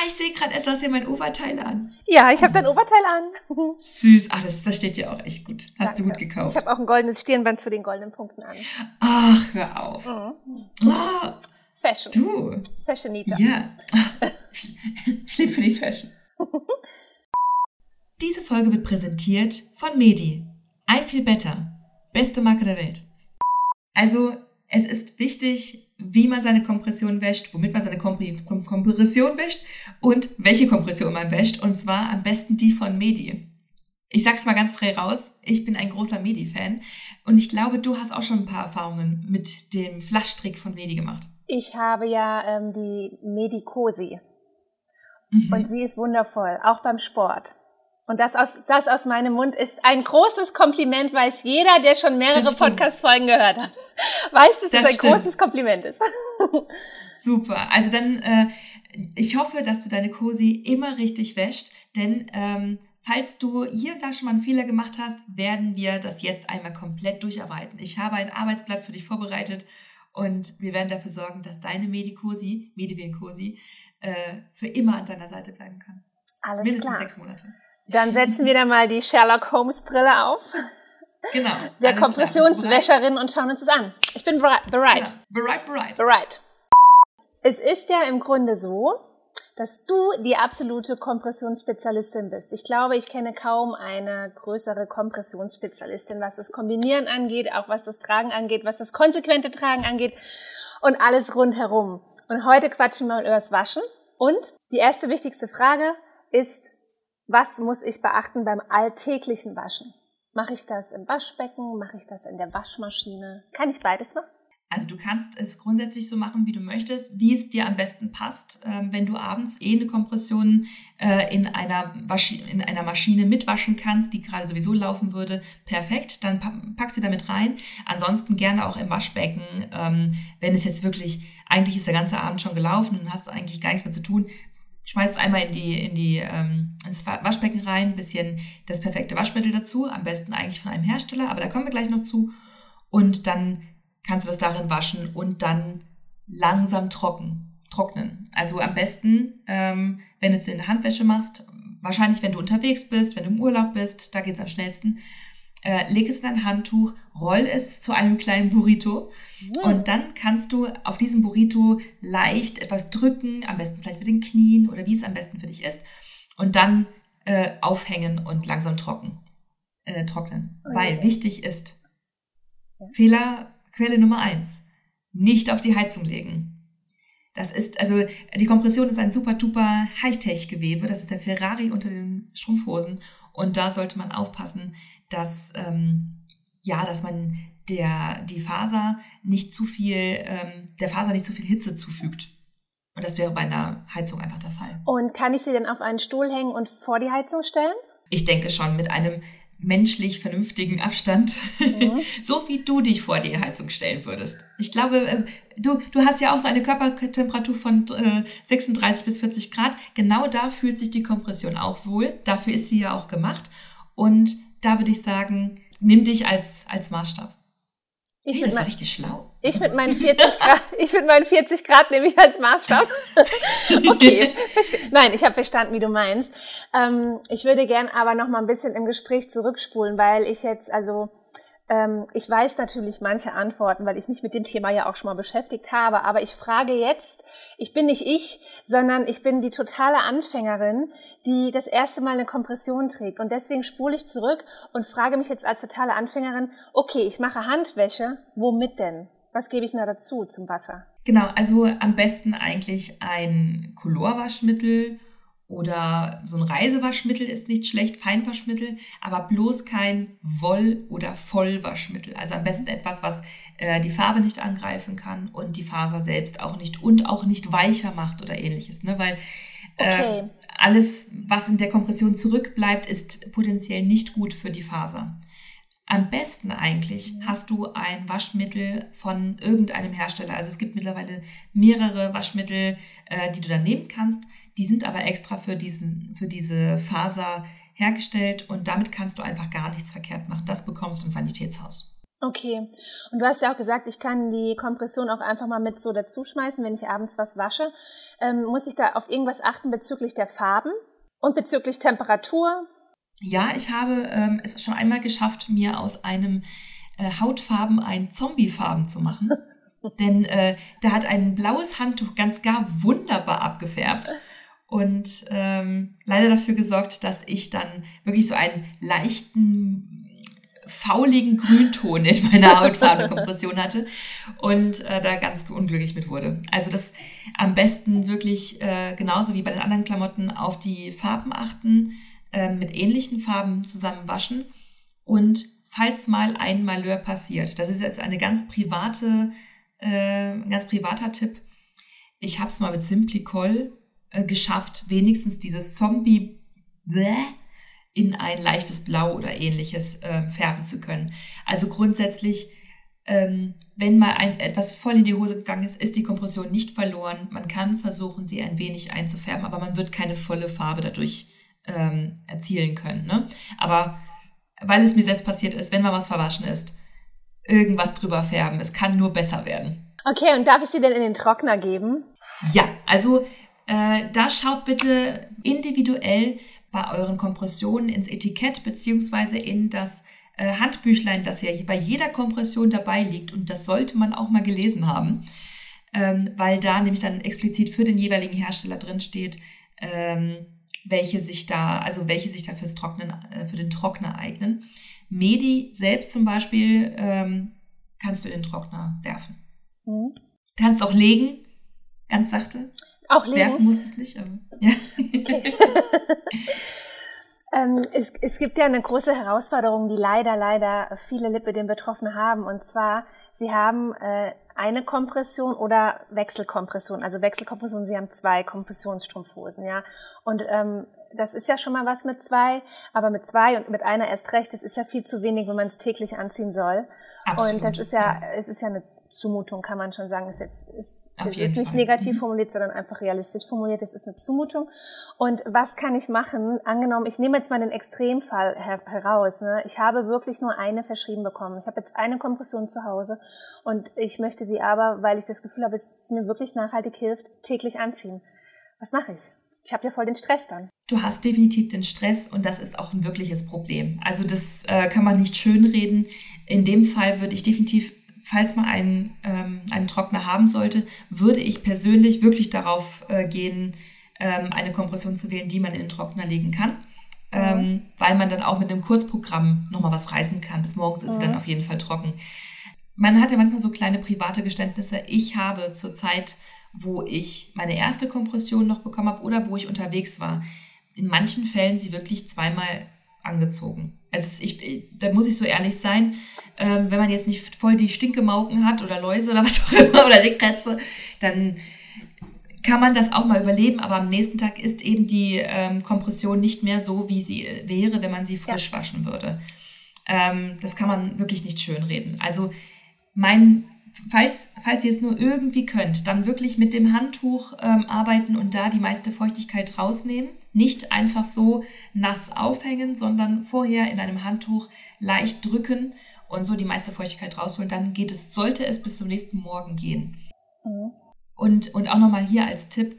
ich sehe gerade, du hast ja mein Oberteil an. Ja, ich habe dein Oberteil an. Süß. Ach, das steht dir auch echt gut. Hast du gut gekauft. Ich habe auch ein goldenes Stirnband zu den goldenen Punkten an. Ach, hör auf. Oh, Fashion. du. Fashionita. Ja. Ich lebe für die Fashion. Diese Folge wird präsentiert von Medi. I Feel Better. Beste Marke der Welt. Also, es ist wichtig, wie man seine Kompression wäscht, womit man seine Kompression wäscht und welche Kompression man wäscht. Und zwar am besten die von Medi. Ich sag's mal ganz frei raus, ich bin ein großer Medi-Fan. Und ich glaube, du hast auch schon ein paar Erfahrungen mit dem Flaschstrick von Medi gemacht. Ich habe ja die Medi Cosi. Und sie ist wundervoll, auch beim Sport. Und das aus meinem Mund ist ein großes Kompliment, weiß jeder, der schon mehrere Podcast-Folgen gehört hat. Weiß, dass es ein großes Kompliment ist. Super. Also dann, ich hoffe, dass du deine Cosi immer richtig wäscht, denn falls du hier und da schon mal einen Fehler gemacht hast, werden wir das jetzt einmal komplett durcharbeiten. Ich habe ein Arbeitsblatt für dich vorbereitet und wir werden dafür sorgen, dass deine Medi-Cosi für immer an deiner Seite bleiben kann. Alles Mindestens klar. 6 Monate. Dann setzen wir da mal die Sherlock Holmes Brille auf. Genau. Der Kompressionswäscherin und schauen uns das an. Ich bin bereit. Genau. Bereit. Es ist ja im Grunde so, dass du die absolute Kompressionsspezialistin bist. Ich glaube, ich kenne kaum eine größere Kompressionsspezialistin, was das Kombinieren angeht, auch was das Tragen angeht, was das konsequente Tragen angeht und alles rundherum. Und heute quatschen wir mal über das Waschen. Und die erste wichtigste Frage ist, was muss ich beachten beim alltäglichen Waschen? Mache ich das im Waschbecken? Mache ich das in der Waschmaschine? Kann ich beides machen? Also du kannst es grundsätzlich so machen, wie du möchtest, wie es dir am besten passt. Wenn du abends eine Kompression in einer Maschine mitwaschen kannst, die gerade sowieso laufen würde, perfekt, dann pack sie damit rein. Ansonsten gerne auch im Waschbecken, wenn es jetzt wirklich, eigentlich ist der ganze Abend schon gelaufen und hast eigentlich gar nichts mehr zu tun, schmeiß es einmal ins Waschbecken rein, ein bisschen das perfekte Waschmittel dazu, am besten eigentlich von einem Hersteller, aber da kommen wir gleich noch zu. Und dann kannst du das darin waschen und dann langsam trocknen. Also am besten, wenn du es in der Handwäsche machst, wahrscheinlich wenn du unterwegs bist, wenn du im Urlaub bist, da geht es am schnellsten, leg es in ein Handtuch, roll es zu einem kleinen Burrito und dann kannst du auf diesem Burrito leicht etwas drücken, am besten vielleicht mit den Knien oder wie es am besten für dich ist und dann aufhängen und langsam trocknen. Okay. Weil wichtig ist, Fehlerquelle Nummer 1, nicht auf die Heizung legen. Das ist, also die Kompression ist ein super duper Hightech-Gewebe, das ist der Ferrari unter den Strumpfhosen und da sollte man aufpassen, dass man die Faser nicht zu viel, der Faser nicht zu viel Hitze zufügt. Und das wäre bei einer Heizung einfach der Fall. Und kann ich sie denn auf einen Stuhl hängen und vor die Heizung stellen? Ich denke schon, mit einem menschlich vernünftigen Abstand, so wie du dich vor die Heizung stellen würdest. Ich glaube, du hast ja auch so eine Körpertemperatur von 36 bis 40 Grad. Genau da fühlt sich die Kompression auch wohl. Dafür ist sie ja auch gemacht. Und da würde ich sagen, nimm dich als Maßstab. Das ist richtig schlau. Ich mit meinen 40 Grad nehme ich als Maßstab. Okay, nein, ich habe verstanden, wie du meinst. Ich würde gern aber noch mal ein bisschen im Gespräch zurückspulen, weil ich jetzt, ich weiß natürlich manche Antworten, weil ich mich mit dem Thema ja auch schon mal beschäftigt habe, aber ich frage jetzt, ich bin nicht ich, sondern ich bin die totale Anfängerin, die das erste Mal eine Kompression trägt und deswegen spule ich zurück und frage mich jetzt als totale Anfängerin, okay, ich mache Handwäsche, womit denn? Was gebe ich da dazu zum Wasser? Genau, also am besten eigentlich ein Colorwaschmittel oder so ein Reisewaschmittel ist nicht schlecht, Feinwaschmittel, aber bloß kein Woll- oder Vollwaschmittel. Also am besten etwas, was die Farbe nicht angreifen kann und die Faser selbst auch nicht und auch nicht weicher macht oder ähnliches. Ne? Weil alles, was in der Kompression zurückbleibt, ist potenziell nicht gut für die Faser. Am besten eigentlich hast du ein Waschmittel von irgendeinem Hersteller. Also es gibt mittlerweile mehrere Waschmittel, die du dann nehmen kannst. Die sind aber extra für diese Faser hergestellt und damit kannst du einfach gar nichts verkehrt machen. Das bekommst du im Sanitätshaus. Okay. Und du hast ja auch gesagt, ich kann die Kompression auch einfach mal mit so dazuschmeißen, wenn ich abends was wasche. Muss ich da auf irgendwas achten bezüglich der Farben und bezüglich Temperatur? Ja, ich habe es schon einmal geschafft, mir aus einem Hautfarben ein Zombiefarben zu machen. Denn da hat ein blaues Handtuch ganz gar wunderbar abgefärbt und leider dafür gesorgt, dass ich dann wirklich so einen leichten, fauligen Grünton in meiner Hautfarbenkompression hatte und da ganz unglücklich mit wurde. Also das am besten wirklich genauso wie bei den anderen Klamotten auf die Farben achten, mit ähnlichen Farben zusammen waschen und falls mal ein Malheur passiert, das ist jetzt ein ganz privater Tipp. Ich habe es mal mit Simplicol geschafft, wenigstens dieses Zombie in ein leichtes Blau oder ähnliches färben zu können. Also grundsätzlich, wenn mal etwas voll in die Hose gegangen ist, ist die Kompression nicht verloren. Man kann versuchen, sie ein wenig einzufärben, aber man wird keine volle Farbe dadurch erzielen können. Ne? Aber weil es mir selbst passiert ist, wenn mal was verwaschen ist, irgendwas drüber färben. Es kann nur besser werden. Okay, und darf ich sie denn in den Trockner geben? Ja, also da schaut bitte individuell bei euren Kompressionen ins Etikett beziehungsweise in das Handbüchlein, das ja bei jeder Kompression dabei liegt. Und das sollte man auch mal gelesen haben, weil da nämlich dann explizit für den jeweiligen Hersteller drin steht, welche sich da für den Trockner eignen. Medi selbst zum Beispiel kannst du in den Trockner werfen. Mhm. Kannst auch legen, ganz sachte. Auch legen? Werfen musst es nicht, aber ja. Okay. Es gibt ja eine große Herausforderung, die leider viele Lipödem-Betroffene haben. Und zwar, sie haben eine Kompression oder Wechselkompression. Also Wechselkompression, sie haben 2 Kompressionsstrumpfhosen, ja. Und das ist ja schon mal was mit 2, aber mit 2 und mit einer erst recht, das ist ja viel zu wenig, wenn man es täglich anziehen soll. Absolut. Und das ist es ist ja eine Zumutung, kann man schon sagen. Es ist nicht negativ formuliert, sondern einfach realistisch formuliert. Es ist eine Zumutung. Und was kann ich machen? Angenommen, ich nehme jetzt mal den Extremfall heraus. Ne? Ich habe wirklich nur eine verschrieben bekommen. Ich habe jetzt eine Kompression zu Hause und ich möchte sie aber, weil ich das Gefühl habe, es mir wirklich nachhaltig hilft, täglich anziehen. Was mache ich? Ich habe ja voll den Stress dann. Du hast definitiv den Stress und das ist auch ein wirkliches Problem. Also das kann man nicht schönreden. In dem Fall würde ich definitiv, falls man einen Trockner haben sollte, würde ich persönlich wirklich darauf gehen, eine Kompression zu wählen, die man in den Trockner legen kann. Weil man dann auch mit einem Kurzprogramm nochmal was reißen kann. Bis morgens ist sie dann auf jeden Fall trocken. Man hat ja manchmal so kleine private Geständnisse. Ich habe zur Zeit, wo ich meine erste Kompression noch bekommen habe oder wo ich unterwegs war, in manchen Fällen sie wirklich 2-mal angezogen. Also da muss ich so ehrlich sein, wenn man jetzt nicht voll die Stinkemauken hat oder Läuse oder was auch immer oder die Krätze, dann kann man das auch mal überleben, aber am nächsten Tag ist eben die Kompression nicht mehr so, wie sie wäre, wenn man sie frisch waschen würde. Das kann man wirklich nicht schönreden. Also falls ihr es nur irgendwie könnt, dann wirklich mit dem Handtuch arbeiten und da die meiste Feuchtigkeit rausnehmen. Nicht einfach so nass aufhängen, sondern vorher in einem Handtuch leicht drücken und so die meiste Feuchtigkeit rausholen. Dann sollte es bis zum nächsten Morgen gehen. Mhm. Und auch nochmal hier als Tipp,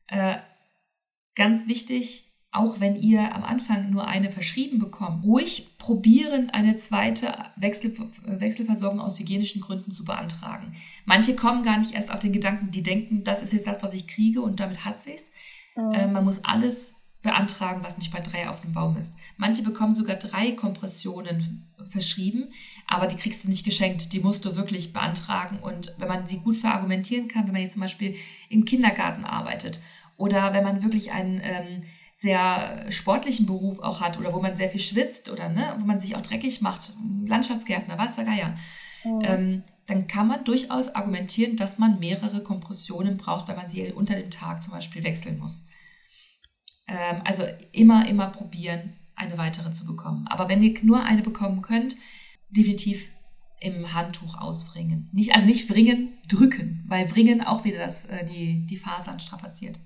ganz wichtig, auch wenn ihr am Anfang nur eine verschrieben bekommt, ruhig probieren, eine zweite Wechselversorgung aus hygienischen Gründen zu beantragen. Manche kommen gar nicht erst auf den Gedanken, die denken, das ist jetzt das, was ich kriege und damit hat sich's. Man muss alles beantragen, was nicht bei 3 auf dem Baum ist. Manche bekommen sogar 3 Kompressionen verschrieben, aber die kriegst du nicht geschenkt. Die musst du wirklich beantragen und wenn man sie gut verargumentieren kann, wenn man jetzt zum Beispiel im Kindergarten arbeitet oder wenn man wirklich einen sehr sportlichen Beruf auch hat oder wo man sehr viel schwitzt oder wo man sich auch dreckig macht, Landschaftsgärtner, weiß der Geier, dann kann man durchaus argumentieren, dass man mehrere Kompressionen braucht, weil man sie unter dem Tag zum Beispiel wechseln muss. Also immer probieren, eine weitere zu bekommen. Aber wenn ihr nur eine bekommen könnt, definitiv im Handtuch auswringen. Nicht wringen, drücken, weil wringen auch wieder die Fasern strapaziert.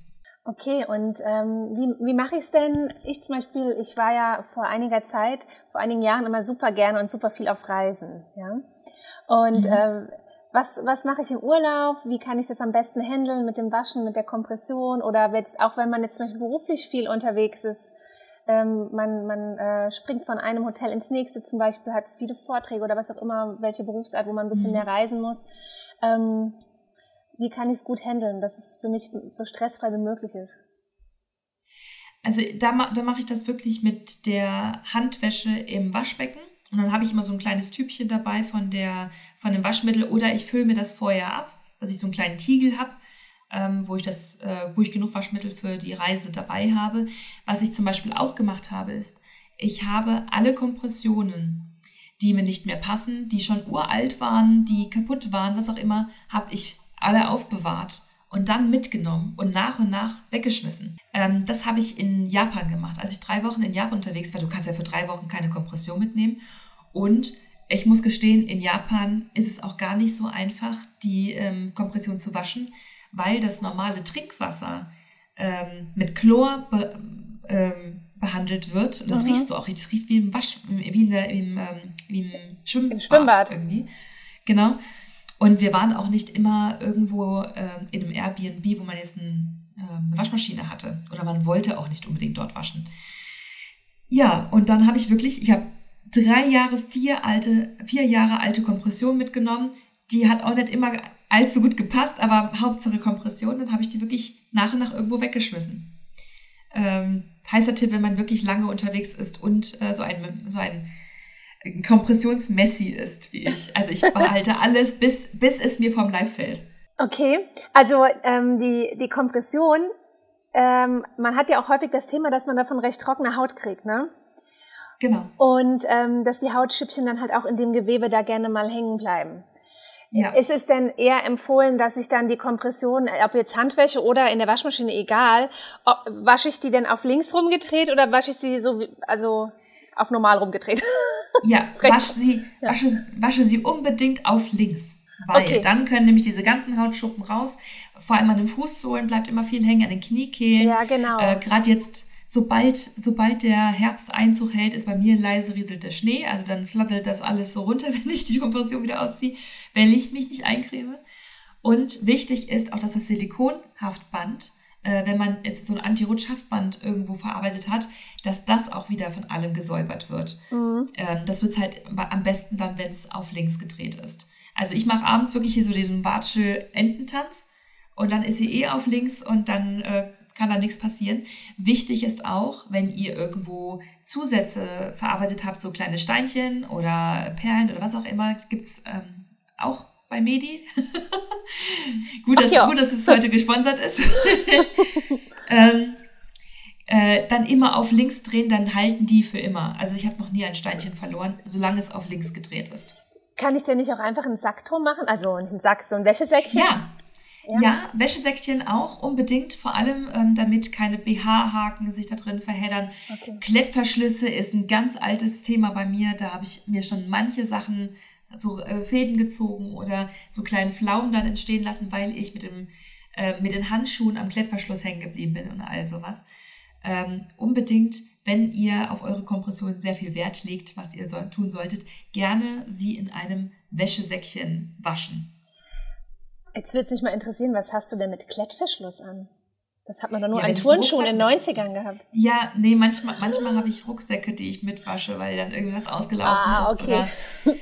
Okay, und wie mache ich es denn? Ich zum Beispiel, ich war ja vor einigen Jahren immer super gerne und super viel auf Reisen. Ja? Und was mache ich im Urlaub? Wie kann ich das am besten handeln mit dem Waschen, mit der Kompression? Oder auch wenn man jetzt zum Beispiel beruflich viel unterwegs ist, man springt von einem Hotel ins nächste zum Beispiel, hat viele Vorträge oder was auch immer, welche Berufsart, wo man ein bisschen mehr reisen muss. Wie kann ich es gut handeln, dass es für mich so stressfrei wie möglich ist? Also da mache ich das wirklich mit der Handwäsche im Waschbecken. Und dann habe ich immer so ein kleines Tübchen dabei von dem Waschmittel, oder ich fülle mir das vorher ab, dass ich so einen kleinen Tiegel habe, wo ich genug Waschmittel für die Reise dabei habe. Was ich zum Beispiel auch gemacht habe, ist, ich habe alle Kompressionen, die mir nicht mehr passen, die schon uralt waren, die kaputt waren, was auch immer, habe ich alle aufbewahrt und dann mitgenommen und nach weggeschmissen. Das habe ich in Japan gemacht, als ich 3 Wochen in Japan unterwegs war. Du kannst ja für 3 Wochen keine Kompression mitnehmen. Und ich muss gestehen, in Japan ist es auch gar nicht so einfach, die Kompression zu waschen, weil das normale Trinkwasser mit Chlor behandelt wird. Und das riechst du auch. Das riecht wie im Schwimmbad irgendwie. Genau. Und wir waren auch nicht immer irgendwo in einem Airbnb, wo man jetzt eine Waschmaschine hatte. Oder man wollte auch nicht unbedingt dort waschen. Ja, und dann habe ich 4 Jahre alte Kompression mitgenommen. Die hat auch nicht immer allzu gut gepasst, aber Hauptsache Kompression. Dann habe ich die wirklich nach und nach irgendwo weggeschmissen. Heißer Tipp, wenn man wirklich lange unterwegs ist und so ein Kompressionsmessi ist wie ich. Also ich behalte alles, bis es mir vom Leib fällt. Okay, also die Kompression, man hat ja auch häufig das Thema, dass man davon recht trockene Haut kriegt, ne? Genau. Und dass die Hautschüppchen dann halt auch in dem Gewebe da gerne mal hängen bleiben. Ja. Ist es denn eher empfohlen, dass ich dann die Kompression, ob jetzt Handwäsche oder in der Waschmaschine, egal, wasche ich die denn auf links rumgedreht oder wasche ich sie so, auf normal rumgedreht? Ja, wasche sie unbedingt auf links. Weil dann können nämlich diese ganzen Hautschuppen raus. Vor allem an den Fußsohlen bleibt immer viel hängen, an den Kniekehlen. Ja, genau. Gerade jetzt, sobald der Herbst Einzug hält, ist bei mir leise rieselt der Schnee. Also dann flattert das alles so runter, wenn ich die Kompression wieder ausziehe, wenn ich mich nicht eincreme. Und wichtig ist auch, dass das Silikonhaftband, wenn man jetzt so ein Anti-Rutsch-Haftband irgendwo verarbeitet hat, dass das auch wieder von allem gesäubert wird. Das wird halt am besten dann, wenn es auf links gedreht ist. Also ich mache abends wirklich hier so diesen Watsche-Ententanz und dann ist sie auf links und dann kann da nichts passieren. Wichtig ist auch, wenn ihr irgendwo Zusätze verarbeitet habt, so kleine Steinchen oder Perlen oder was auch immer, das gibt's auch bei Medi. Gut, dass es heute gesponsert ist. Dann immer auf links drehen, dann halten die für immer. Also ich habe noch nie ein Steinchen verloren, solange es auf links gedreht ist. Kann ich denn nicht auch einfach einen Sack drum machen? Also nicht einen Sack, so ein Wäschesäckchen? Ja, Wäschesäckchen auch unbedingt, vor allem damit keine BH-Haken sich da drin verheddern. Okay. Klettverschlüsse ist ein ganz altes Thema bei mir, da habe ich mir schon manche Sachen so Fäden gezogen oder so kleinen Pflaumen dann entstehen lassen, weil ich mit den Handschuhen am Klettverschluss hängen geblieben bin und all sowas. Unbedingt, wenn ihr auf eure Kompression sehr viel Wert legt, was ihr tun solltet, gerne sie in einem Wäschesäckchen waschen. Jetzt würde es mich mal interessieren, was hast du denn mit Klettverschluss an? Das hat man doch nur an Turnschuhen in den 90ern gehabt. Ja, nee, manchmal habe ich Rucksäcke, die ich mitwasche, weil dann irgendwas ausgelaufen ist. Okay.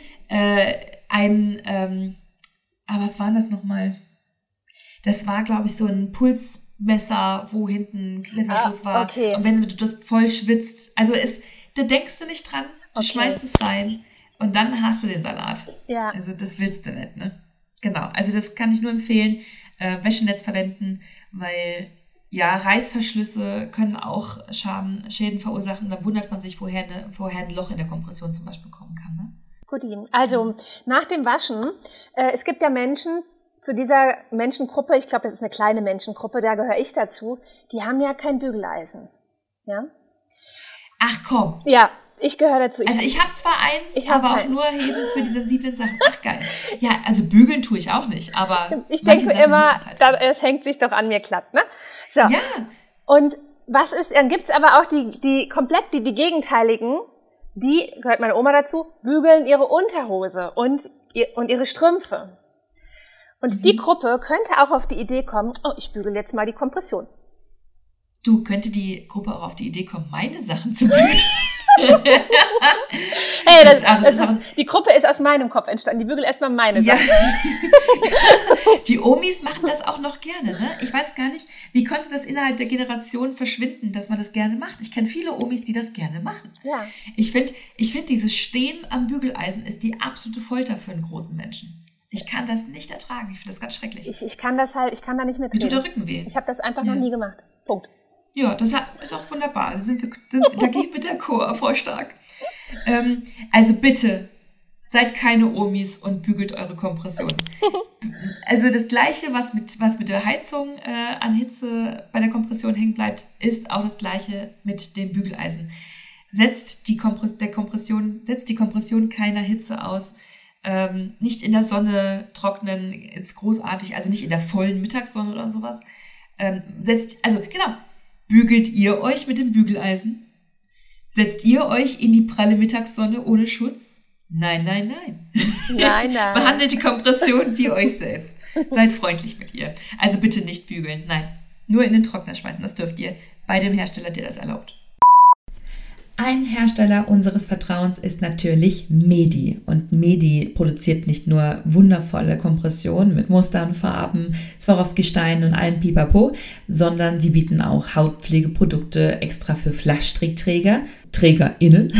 Oder was war das nochmal? Das war, glaube ich, so ein Pulsmesser, wo hinten Klettverschluss war. Okay. Und wenn du das voll schwitzt, also da denkst du nicht dran, du schmeißt es rein und dann hast du den Salat. Ja. Also das willst du nicht, ne? Genau, also das kann ich nur empfehlen, Wäschenetz verwenden, weil Reißverschlüsse können auch Schäden verursachen. Dann wundert man sich, woher ein Loch in der Kompression zum Beispiel kommen kann. Ne? Gut, also nach dem Waschen, es gibt ja Menschen, zu dieser Menschengruppe, ich glaube, das ist eine kleine Menschengruppe, da gehöre ich dazu, die haben ja kein Bügeleisen. Ja? Ach komm. Ja, Ich gehöre dazu. Also ich habe zwar eins, aber auch nur eben für die sensiblen Sachen. Ach geil. Ja, also bügeln tue ich auch nicht, aber ich denke immer, halt es hängt sich doch an mir glatt, ne? So. Ja. Und was ist, dann gibt's aber auch die gegenteiligen, die, gehört meine Oma dazu, bügeln ihre Unterhose und ihre Strümpfe. Und die Gruppe könnte auch auf die Idee kommen, oh, ich bügel jetzt mal die Kompression. Du, könnte die Gruppe auch auf die Idee kommen, meine Sachen zu bügeln? Hey, die Gruppe ist aus meinem Kopf entstanden. Die bügelt erstmal meine Sachen. Die Omis machen das auch noch gerne, ne? Ich weiß gar nicht, wie konnte das innerhalb der Generation verschwinden, dass man das gerne macht? Ich kenne viele Omis, die das gerne machen. Ja. Ich find, dieses Stehen am Bügeleisen ist die absolute Folter für einen großen Menschen. Ich kann das nicht ertragen. Ich finde das ganz schrecklich. Ich kann da nicht mitreden. Mir tut der Rücken weh. Ich habe das einfach noch nie gemacht. Punkt. Ja, das ist auch wunderbar. Da geht mit der Chor voll stark. Also bitte, seid keine Omis und bügelt eure Kompression. Also das Gleiche, was mit der Heizung an Hitze bei der Kompression hängen bleibt, ist auch das Gleiche mit dem Bügeleisen. Setzt die Kompression keiner Hitze aus. Nicht in der Sonne trocknen, ist großartig, also nicht in der vollen Mittagssonne oder sowas. Bügelt ihr euch mit dem Bügeleisen? Setzt ihr euch in die pralle Mittagssonne ohne Schutz? Nein. Nein. Behandelt die Kompression wie euch selbst. Seid freundlich mit ihr. Also bitte nicht bügeln. Nein, nur in den Trockner schmeißen. Das dürft ihr bei dem Hersteller, der das erlaubt. Ein Hersteller unseres Vertrauens ist natürlich Medi. Und Medi produziert nicht nur wundervolle Kompressionen mit Mustern, Farben, Swarovski-Steinen und allem Pipapo, sondern sie bieten auch Hautpflegeprodukte extra für Flaschstrickträger, TrägerInnen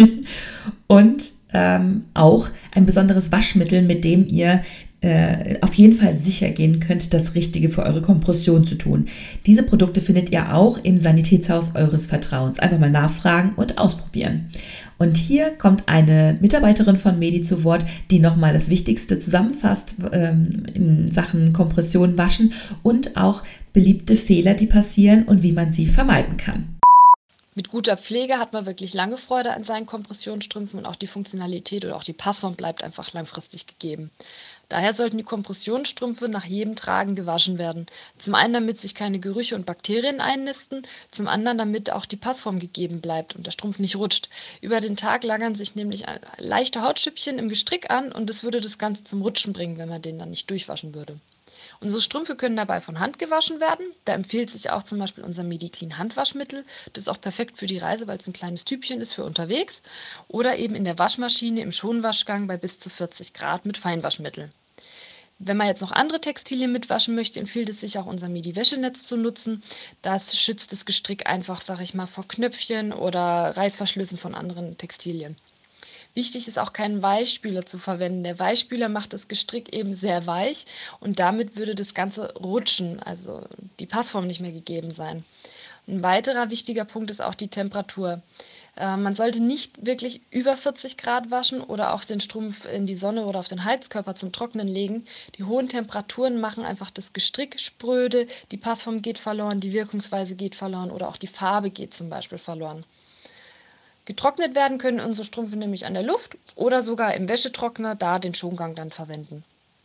und auch ein besonderes Waschmittel, mit dem ihr auf jeden Fall sicher gehen könnt, das Richtige für eure Kompression zu tun. Diese Produkte findet ihr auch im Sanitätshaus eures Vertrauens. Einfach mal nachfragen und ausprobieren. Und hier kommt eine Mitarbeiterin von Medi zu Wort, die nochmal das Wichtigste zusammenfasst in Sachen Kompression waschen und auch beliebte Fehler, die passieren und wie man sie vermeiden kann. Mit guter Pflege hat man wirklich lange Freude an seinen Kompressionsstrümpfen und auch die Funktionalität oder auch die Passform bleibt einfach langfristig gegeben. Daher sollten die Kompressionsstrümpfe nach jedem Tragen gewaschen werden. Zum einen, damit sich keine Gerüche und Bakterien einnisten, zum anderen, damit auch die Passform gegeben bleibt und der Strumpf nicht rutscht. Über den Tag lagern sich nämlich leichte Hautschüppchen im Gestrick an und es würde das Ganze zum Rutschen bringen, wenn man den dann nicht durchwaschen würde. Unsere Strümpfe können dabei von Hand gewaschen werden. Da empfiehlt sich auch zum Beispiel unser Medi-Clean Handwaschmittel. Das ist auch perfekt für die Reise, weil es ein kleines Tübchen ist für unterwegs. Oder eben in der Waschmaschine im Schonwaschgang bei bis zu 40 Grad mit Feinwaschmittel. Wenn man jetzt noch andere Textilien mitwaschen möchte, empfiehlt es sich auch unser Medi-Wäschenetz zu nutzen. Das schützt das Gestrick einfach, sage ich mal, vor Knöpfchen oder Reißverschlüssen von anderen Textilien. Wichtig ist auch keinen Weichspüler zu verwenden. Der Weichspüler macht das Gestrick eben sehr weich und damit würde das Ganze rutschen, also die Passform nicht mehr gegeben sein. Ein weiterer wichtiger Punkt ist auch die Temperatur. Man sollte nicht wirklich über 40 Grad waschen oder auch den Strumpf in die Sonne oder auf den Heizkörper zum Trocknen legen. Die hohen Temperaturen machen einfach das Gestrick spröde, die Passform geht verloren, die Wirkungsweise geht verloren oder auch die Farbe geht zum Beispiel verloren. Getrocknet werden können unsere Strümpfe nämlich an der Luft oder sogar im Wäschetrockner, da den Schongang dann verwenden.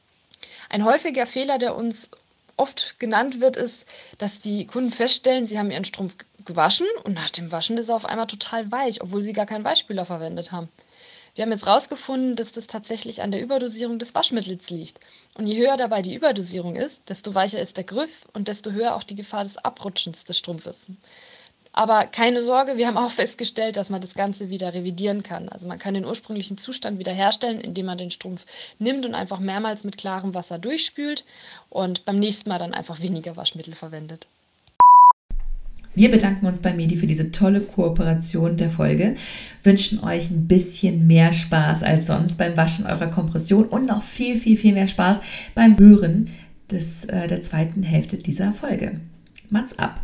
Ein häufiger Fehler, der uns oft genannt wird, ist, dass die Kunden feststellen, sie haben ihren Strumpf gewaschen und nach dem Waschen ist er auf einmal total weich, obwohl sie gar keinen Weichspüler verwendet haben. Wir haben jetzt herausgefunden, dass das tatsächlich an der Überdosierung des Waschmittels liegt. Und je höher dabei die Überdosierung ist, desto weicher ist der Griff und desto höher auch die Gefahr des Abrutschens des Strumpfes. Aber keine Sorge, wir haben auch festgestellt, dass man das Ganze wieder revidieren kann. Also man kann den ursprünglichen Zustand wieder herstellen, indem man den Strumpf nimmt und einfach mehrmals mit klarem Wasser durchspült und beim nächsten Mal dann einfach weniger Waschmittel verwendet. Wir bedanken uns bei Medi für diese tolle Kooperation der Folge, wünschen euch ein bisschen mehr Spaß als sonst beim Waschen eurer Kompression und noch viel, viel, viel mehr Spaß beim Hören der zweiten Hälfte dieser Folge. Macht's ab!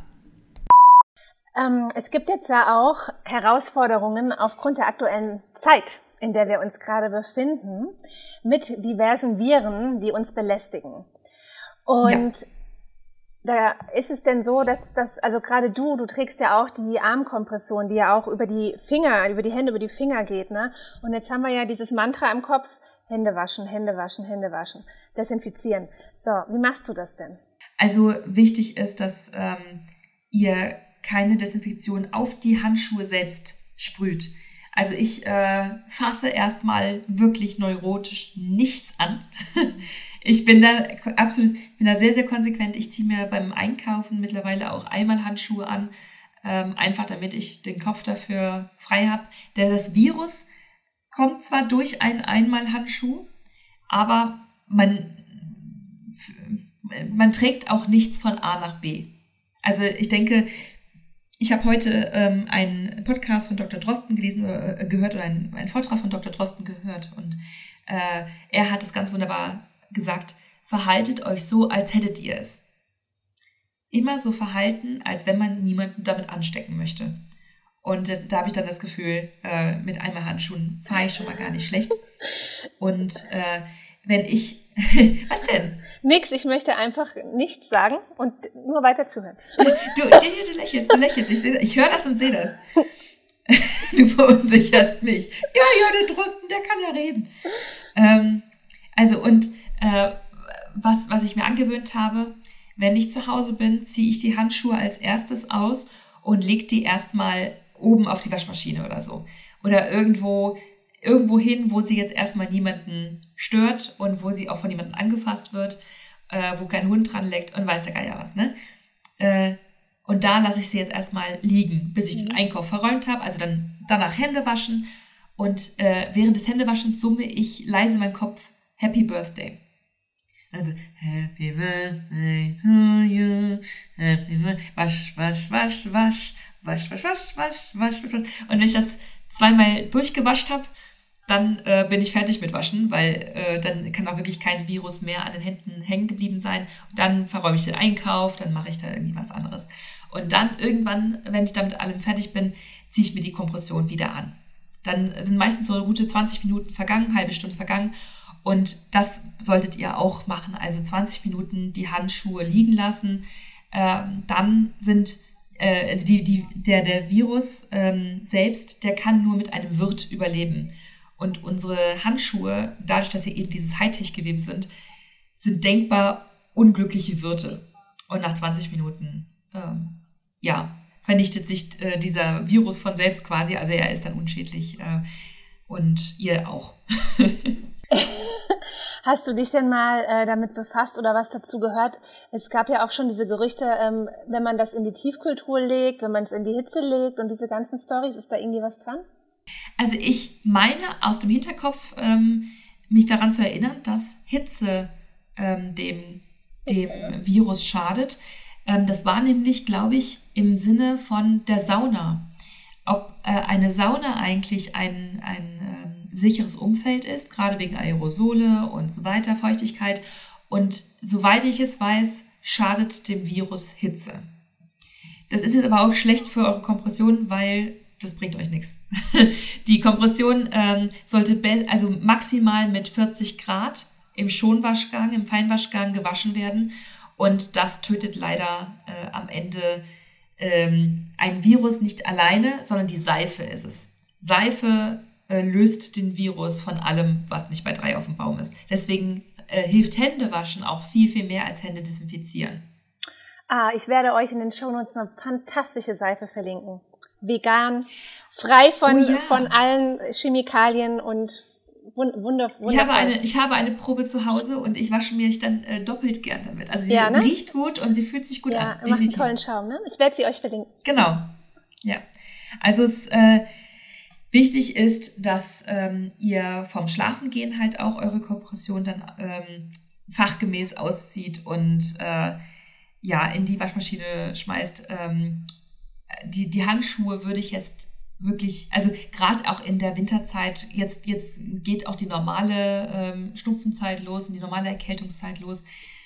Es gibt jetzt ja auch Herausforderungen aufgrund der aktuellen Zeit, in der wir uns gerade befinden, mit diversen Viren, die uns belästigen. Und Da ist es denn so, dass also gerade du trägst ja auch die Armkompression, die ja auch über die Finger, über die Hände, über die Finger geht, ne? Und jetzt haben wir ja dieses Mantra im Kopf: Hände waschen, Hände waschen, Hände waschen, desinfizieren. So, wie machst du das denn? Also wichtig ist, dass ihr keine Desinfektion auf die Handschuhe selbst sprüht. Also ich fasse erstmal wirklich neurotisch nichts an. Ich bin da sehr, sehr konsequent. Ich ziehe mir beim Einkaufen mittlerweile auch einmal Handschuhe an, einfach damit ich den Kopf dafür frei habe. Das Virus kommt zwar durch einen Einmalhandschuh, aber man trägt auch nichts von A nach B. Also ich denke, ich habe heute einen Podcast von Dr. Drosten gelesen oder gehört oder einen Vortrag von Dr. Drosten gehört und er hat es ganz wunderbar gesagt: Verhaltet euch so, als hättet ihr es. Immer so verhalten, als wenn man niemanden damit anstecken möchte. Und da habe ich dann das Gefühl, mit Einmalhandschuhen fahre ich schon mal gar nicht schlecht. Und wenn ich... Was denn? Nix, ich möchte einfach nichts sagen und nur weiter zuhören. Du lächelst. Ich höre das und sehe das. Du verunsicherst mich. Ja, der Drosten, der kann ja reden. Was ich mir angewöhnt habe, wenn ich zu Hause bin, ziehe ich die Handschuhe als erstes aus und lege die erstmal oben auf die Waschmaschine oder so. Oder irgendwo hin, wo sie jetzt erstmal niemanden stört und wo sie auch von niemandem angefasst wird, wo kein Hund dran leckt und weiß der Geier was, ne? Und da lasse ich sie jetzt erstmal liegen, bis ich den Einkauf verräumt habe, also dann danach Hände waschen und während des Händewaschens summe ich leise in meinem Kopf Happy Birthday. Also Happy Birthday to you, Happy Birthday, wasch, wasch, wasch, wasch, wasch, wasch, wasch, wasch, wasch, wasch. Und wenn ich das zweimal durchgewascht habe, dann bin ich fertig mit Waschen, weil dann kann auch wirklich kein Virus mehr an den Händen hängen geblieben sein. Und dann verräume ich den Einkauf, dann mache ich da irgendwie was anderes. Und dann irgendwann, wenn ich damit allem fertig bin, ziehe ich mir die Kompression wieder an. Dann sind meistens so eine gute 20 Minuten vergangen, halbe Stunde vergangen. Und das solltet ihr auch machen. Also 20 Minuten die Handschuhe liegen lassen. Dann sind der Virus selbst, der kann nur mit einem Wirt überleben. Und unsere Handschuhe, dadurch, dass sie eben dieses Hightech-Gewebe sind denkbar unglückliche Wirte. Und nach 20 Minuten, vernichtet sich dieser Virus von selbst quasi. Also er ist dann unschädlich und ihr auch. Hast du dich denn mal damit befasst oder was dazu gehört? Es gab ja auch schon diese Gerüchte, wenn man das in die Tiefkühltruhe legt, wenn man es in die Hitze legt und diese ganzen Storys, ist da irgendwie was dran? Also ich meine aus dem Hinterkopf, mich daran zu erinnern, dass Hitze dem Virus schadet. Das war nämlich, glaube ich, im Sinne von der Sauna. Ob eine Sauna eigentlich ein sicheres Umfeld ist, gerade wegen Aerosole und so weiter, Feuchtigkeit. Und soweit ich es weiß, schadet dem Virus Hitze. Das ist jetzt aber auch schlecht für eure Kompression, weil das bringt euch nichts. Die Kompression sollte maximal mit 40 Grad im Schonwaschgang, im Feinwaschgang gewaschen werden. Und das tötet leider am Ende ein Virus nicht alleine, sondern die Seife ist es. Seife löst den Virus von allem, was nicht bei 3 auf dem Baum ist. Deswegen hilft Händewaschen auch viel, viel mehr als Hände desinfizieren. Ich werde euch in den Shownotes eine fantastische Seife verlinken. Vegan, frei von allen Chemikalien und wundervoll. Ich habe eine Probe zu Hause und ich wasche mich dann doppelt gern damit. Also sie riecht gut und sie fühlt sich gut an. Ja, macht einen tollen Schaum, ne? Ich werde sie euch verlinken. Genau, ja. Also wichtig ist, dass ihr vom Schlafengehen halt auch eure Kompression dann fachgemäß auszieht und in die Waschmaschine schmeißt. Die Handschuhe würde ich jetzt wirklich, also gerade auch in der Winterzeit, jetzt geht auch die normale Schnupfenzeit los und die normale Erkältungszeit los.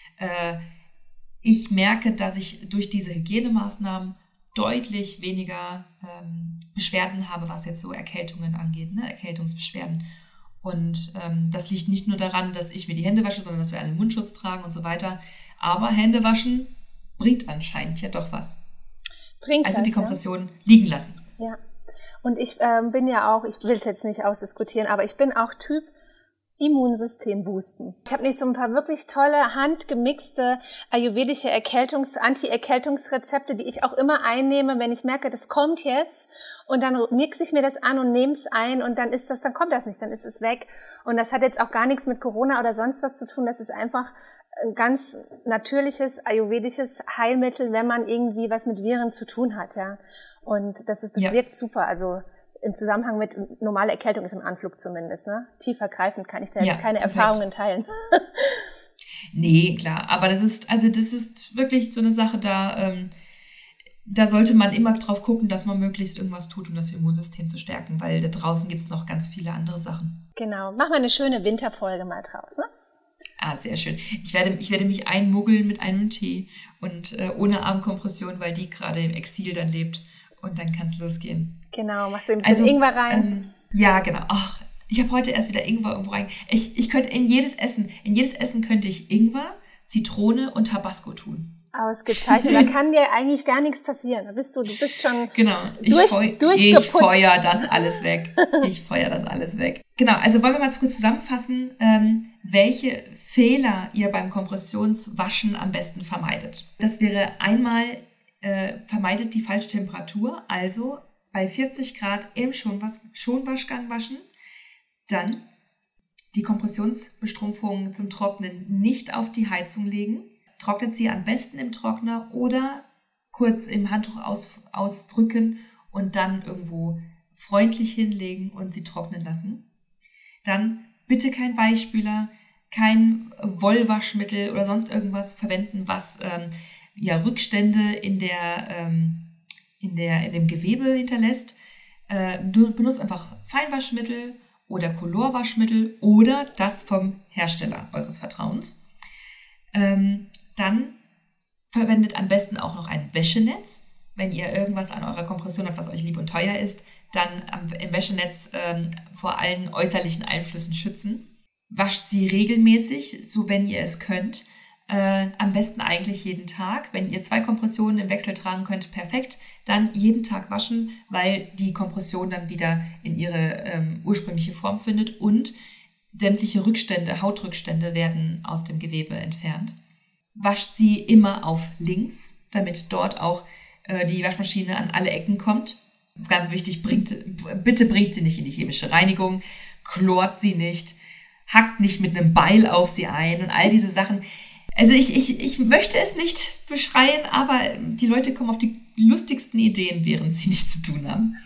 Ich merke, dass ich durch diese Hygienemaßnahmen deutlich weniger Beschwerden habe, was jetzt so Erkältungen angeht, ne? Erkältungsbeschwerden. Und das liegt nicht nur daran, dass ich mir die Hände wasche, sondern dass wir alle Mundschutz tragen und so weiter. Aber Hände waschen bringt anscheinend ja doch was. Bringt also was, die Kompression liegen lassen. Ja. Und ich bin ja auch, ich will es jetzt nicht ausdiskutieren, aber ich bin auch Typ Immunsystem boosten. Ich habe nicht so ein paar wirklich tolle, handgemixte ayurvedische Anti-Erkältungsrezepte, die ich auch immer einnehme, wenn ich merke, das kommt jetzt, und dann mixe ich mir das an und nehme es ein, und dann kommt das nicht, dann ist es weg. Und das hat jetzt auch gar nichts mit Corona oder sonst was zu tun, das ist einfach ein ganz natürliches ayurvedisches Heilmittel, wenn man irgendwie was mit Viren zu tun hat, ja. Und das wirkt super, also im Zusammenhang mit normale Erkältung ist im Anflug zumindest, ne? Tiefer greifend kann ich da jetzt keine Erfahrungen teilen. Nee, klar, aber das ist wirklich so eine Sache, da sollte man immer drauf gucken, dass man möglichst irgendwas tut, um das Immunsystem zu stärken, weil da draußen gibt es noch ganz viele andere Sachen. Genau, mach mal eine schöne Winterfolge mal draus, ne? Ah, sehr schön. Ich werde mich einmuggeln mit einem Tee und ohne Armkompression, weil die gerade im Exil dann lebt. Und dann kann es losgehen. Genau, machst du ein bisschen Ingwer rein. Ja, genau. Ach, ich habe heute erst wieder Ingwer irgendwo rein. Ich könnte in jedes Essen könnte ich Ingwer, Zitrone und Tabasco tun. Ausgezeichnet. Da kann dir eigentlich gar nichts passieren. Du bist schon durchgeputzt. Ich feuer das alles weg. Genau, also wollen wir mal kurz zusammenfassen, welche Fehler ihr beim Kompressionswaschen am besten vermeidet. Das wäre einmal, vermeidet die falsche Temperatur, also bei 40 Grad im Schonwaschgang waschen. Dann die Kompressionsbestrumpfung zum Trocknen nicht auf die Heizung legen. Trocknet sie am besten im Trockner oder kurz im Handtuch ausdrücken und dann irgendwo freundlich hinlegen und sie trocknen lassen. Dann bitte kein Weichspüler, kein Wollwaschmittel oder sonst irgendwas verwenden, was Rückstände in dem Gewebe hinterlässt. Du benutzt einfach Feinwaschmittel oder Colorwaschmittel oder das vom Hersteller eures Vertrauens. Dann verwendet am besten auch noch ein Wäschenetz. Wenn ihr irgendwas an eurer Kompression habt, was euch lieb und teuer ist, dann im Wäschenetz vor allen äußerlichen Einflüssen schützen. Wascht sie regelmäßig, so wenn ihr es könnt. Am besten eigentlich jeden Tag. Wenn ihr 2 Kompressionen im Wechsel tragen könnt, perfekt. Dann jeden Tag waschen, weil die Kompression dann wieder in ihre ursprüngliche Form findet und sämtliche Hautrückstände werden aus dem Gewebe entfernt. Wascht sie immer auf links, damit dort auch die Waschmaschine an alle Ecken kommt. Ganz wichtig, bitte bringt sie nicht in die chemische Reinigung, chlort sie nicht, hackt nicht mit einem Beil auf sie ein und all diese Sachen. Also ich möchte es nicht beschreien, aber die Leute kommen auf die lustigsten Ideen, während sie nichts zu tun haben.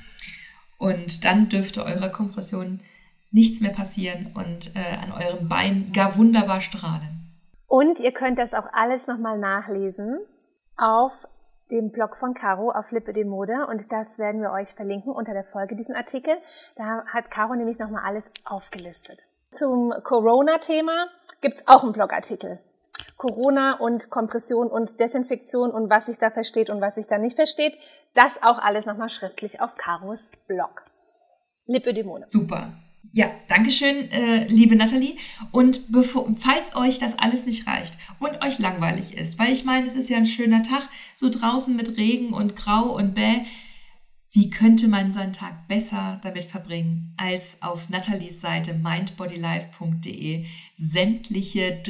Und dann dürfte eurer Kompression nichts mehr passieren und an eurem Bein gar wunderbar strahlen. Und ihr könnt das auch alles nochmal nachlesen auf dem Blog von Caro auf Lippe de Mode, und das werden wir euch verlinken unter der Folge, diesen Artikel. Da hat Caro nämlich nochmal alles aufgelistet. Zum Corona-Thema gibt's auch einen Blogartikel. Corona und Kompression und Desinfektion und was sich da versteht und was sich da nicht versteht. Das auch alles nochmal schriftlich auf Caros Blog. Lippe de Mode. Super. Ja, dankeschön, liebe Nathalie. Und falls euch das alles nicht reicht und euch langweilig ist, weil ich meine, es ist ja ein schöner Tag, so draußen mit Regen und Grau und Bäh, wie könnte man seinen Tag besser damit verbringen, als auf Nathalies Seite mindbodylife.de sämtliche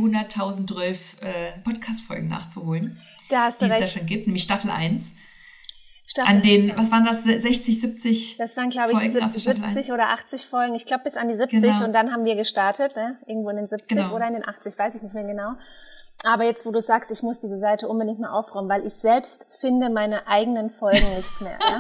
300.012 Podcast-Folgen nachzuholen, da hast du recht. Es da schon gibt, nämlich Staffel 1. Staffel 1, was waren das, 60, 70 Das waren, glaube ich, 70 oder 80 Folgen. Ich glaube, bis an die 70 genau. Und dann haben wir gestartet, ne? Irgendwo in den 70 oder in den 80, weiß ich nicht mehr genau. Aber jetzt, wo du sagst, ich muss diese Seite unbedingt mal aufräumen, weil ich selbst finde meine eigenen Folgen nicht mehr. Ja,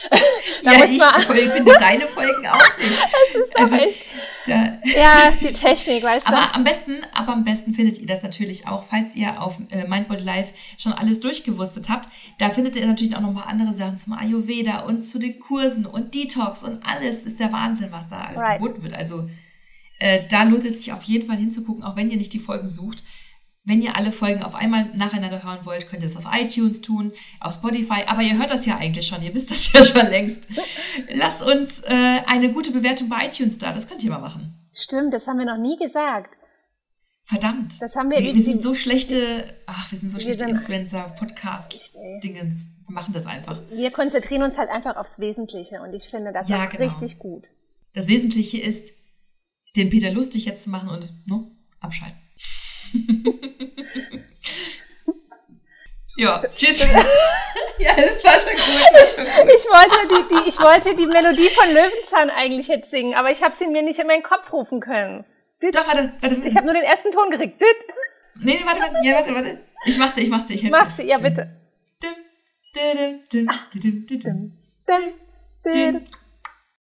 ich finde deine Folgen auch nicht. Das ist doch echt. Ja, die Technik, weißt du. Aber am besten findet ihr das natürlich auch, falls ihr auf Mindbodylife schon alles durchgewurstet habt. Da findet ihr natürlich auch noch ein paar andere Sachen zum Ayurveda und zu den Kursen und Detox und alles. Ist der Wahnsinn, was da alles geboten wird. Also da lohnt es sich auf jeden Fall hinzugucken, auch wenn ihr nicht die Folgen sucht. Wenn ihr alle Folgen auf einmal nacheinander hören wollt, könnt ihr das auf iTunes tun, auf Spotify. Aber ihr hört das ja eigentlich schon, ihr wisst das ja schon längst. Lasst uns eine gute Bewertung bei iTunes da, das könnt ihr mal machen. Stimmt, das haben wir noch nie gesagt. Verdammt. Das haben wir. Wir sind so schlechte Influencer-Podcast-Dingens. Wir machen das einfach. Wir konzentrieren uns halt einfach aufs Wesentliche und ich finde das auch richtig gut. Das Wesentliche ist, den Peter lustig jetzt zu machen und abschalten. Ja, tschüss. Ja, das war schon gut. Ich wollte die Melodie von Löwenzahn eigentlich jetzt singen, aber ich habe sie mir nicht in meinen Kopf rufen können. Doch, warte. Ich habe nur den ersten Ton gekriegt. Nee, warte. Ich mach's dir. Mach sie, ja bitte.